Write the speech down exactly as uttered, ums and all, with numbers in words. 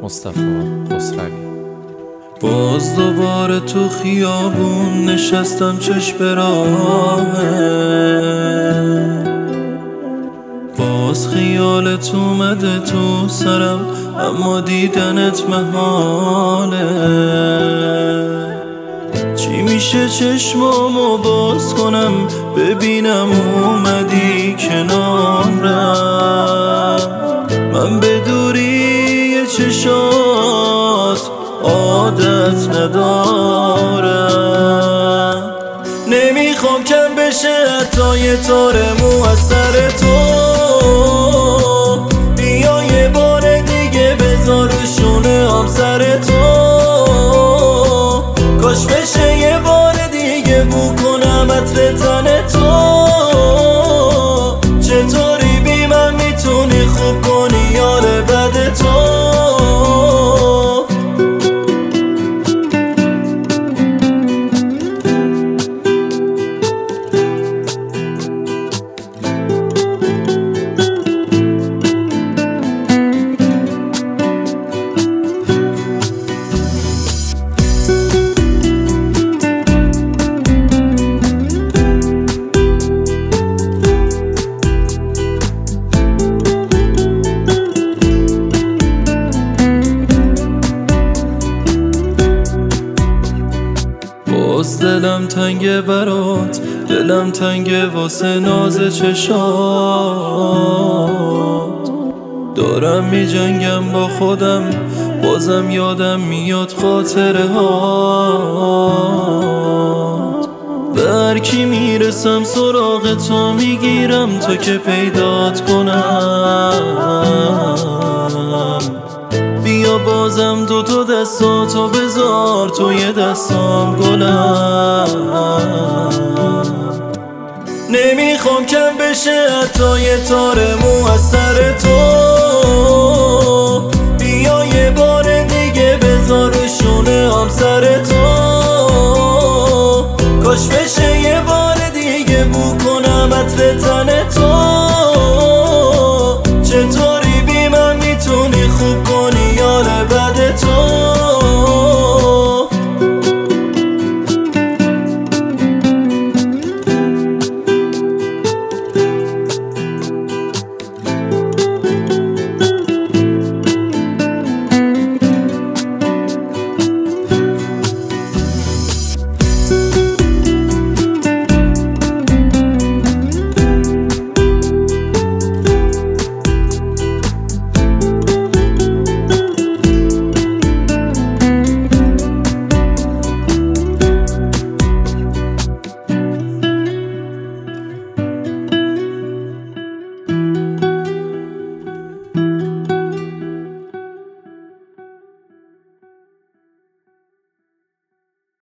مصطفی خسروی. باز دوباره تو خیابون نشستم چشم به راهه، باز خیالت اومده تو سرم اما دیدنت محاله. چی میشه چشمامو باز کنم ببینم اومدی کنارم، من به دوری چشات عادت ندارم. نمیخوام کم بشه حتی یه تار مو از سر تو، بیا یه بار دیگه بذار شونه هم سر تو، کاش بشه یه بار دیگه بو کنم عطر تن تو. چطوری بی من میتونی خوب کنی یار بد تو؟ باز دلم تنگه برات، دلم تنگه واسه ناز چشات، دارم می جنگم با خودم بازم یادم میاد خاطره هات. به هر کی میرسم سراغ تو میگیرم تا که پیدات کنم، بیا بازم دو تا دستاتو بذار توی دستام گلم. نمیخوام کم بشه حتی یه تار مو از سر تو، بیا یه بار دیگه بذار شونه هم سر تو، کاش بشه یه بار دیگه بو کنم عطر تن تو.